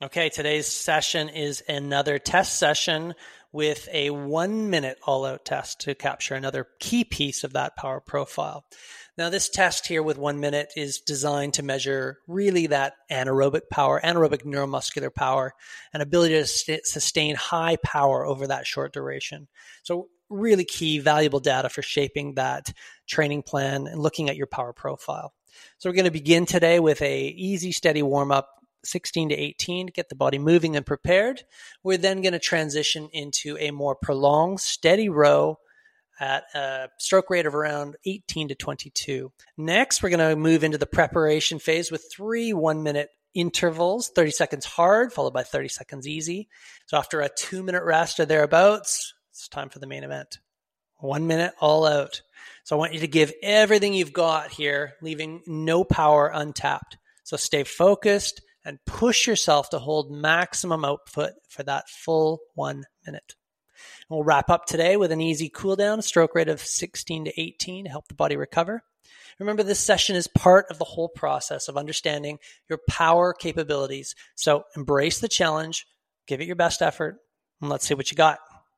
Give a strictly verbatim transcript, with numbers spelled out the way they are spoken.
Okay, today's session is another test session with a one minute all out test to capture another key piece of that power profile. Now, this test here with one minute is designed to measure really that anaerobic power, anaerobic neuromuscular power, and ability to st- sustain high power over that short duration. So really key, valuable data for shaping that training plan and looking at your power profile. So we're going to begin today with a easy, steady warm up, sixteen to eighteen, to get the body moving and prepared. We're then going to transition into a more prolonged, steady row at a stroke rate of around eighteen to twenty-two. Next, we're going to move into the preparation phase with three one-minute intervals, thirty seconds hard, followed by thirty seconds easy. So after a two-minute rest or thereabouts, it's time for the main event. One minute all out. So I want you to give everything you've got here, leaving no power untapped. So stay focused and push yourself to hold maximum output for that full one minute. And we'll wrap up today with an easy cool down, stroke rate of sixteen to eighteen to help the body recover. Remember, this session is part of the whole process of understanding your power capabilities. So embrace the challenge, give it your best effort, and let's see what you got.